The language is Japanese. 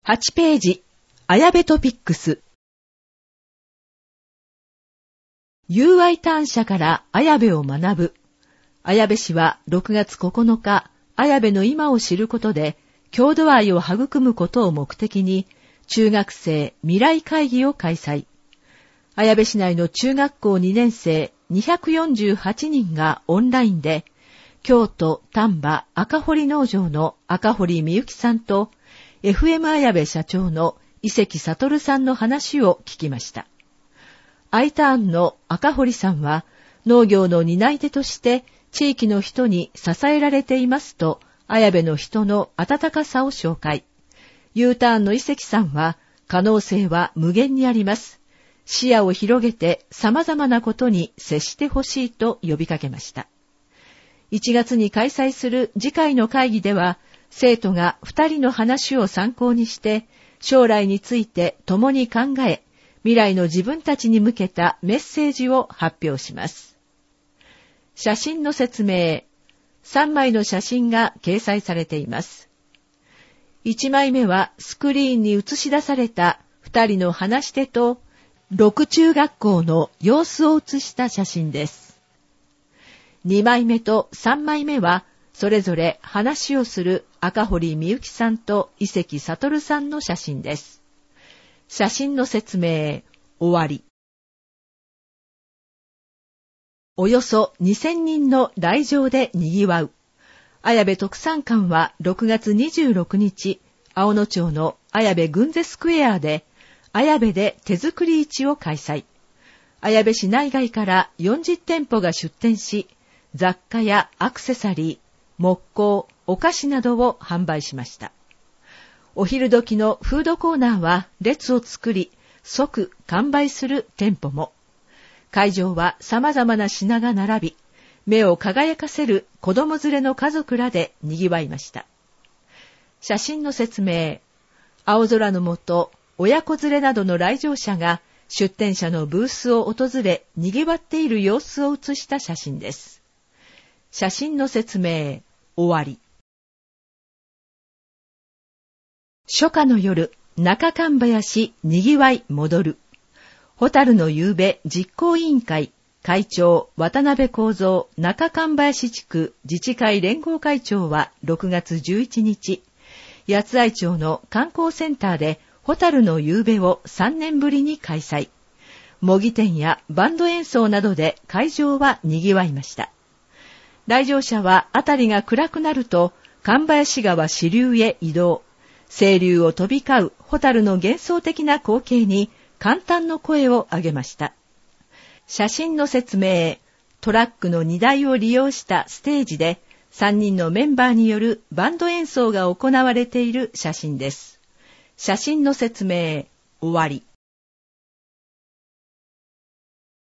8ページ、綾部トピックス。友愛短社から綾部を学ぶ。綾部氏は6月9日、綾部の今を知ることで、郷土愛を育むことを目的に、中学生未来会議を開催。綾部市内の中学校2年生248人がオンラインで、京都丹波赤堀農場の赤堀美幸さんと、FM 綾部社長の伊関悟さんの話を聞きました。Iターンの赤堀さんは、農業の担い手として地域の人に支えられていますと、綾部の人の温かさを紹介。Uターンの伊関さんは、可能性は無限にあります。視野を広げて様々なことに接してほしいと呼びかけました。1月に開催する次回の会議では、生徒が2人の話を参考にして、将来について共に考え、未来の自分たちに向けたメッセージを発表します。写真の説明。3枚の写真が掲載されています。1枚目はスクリーンに映し出された2人の話し手と、6中学校の様子を写した写真です。2枚目と3枚目は、それぞれ話をする赤堀美幸さんと伊関悟さんの写真です。写真の説明、終わり。およそ2000人の来場で賑わう。綾部特産館は6月26日、青野町の綾部軍勢スクエアで、綾部で手作り市を開催。綾部市内外から40店舗が出店し、雑貨やアクセサリー、木工、お菓子などを販売しました。お昼時のフードコーナーは列を作り、即完売する店舗も。会場は様々な品が並び、目を輝かせる子供連れの家族らで賑わいました。写真の説明。青空の下、親子連れなどの来場者が出店者のブースを訪れ賑わっている様子を写した写真です。写真の説明。終わり。初夏の夜、中神林にぎわい戻る。蛍の夕べ実行委員会会長渡辺幸三中神林地区自治会連合会長は6月11日、八愛町の観光センターで蛍の夕べを3年ぶりに開催。模擬店やバンド演奏などで会場は賑わいました。来場者はあたりが暗くなると、神林川支流へ移動。清流を飛び交う蛍の幻想的な光景に感嘆の声を上げました。写真の説明。トラックの荷台を利用したステージで、3人のメンバーによるバンド演奏が行われている写真です。写真の説明。終わり。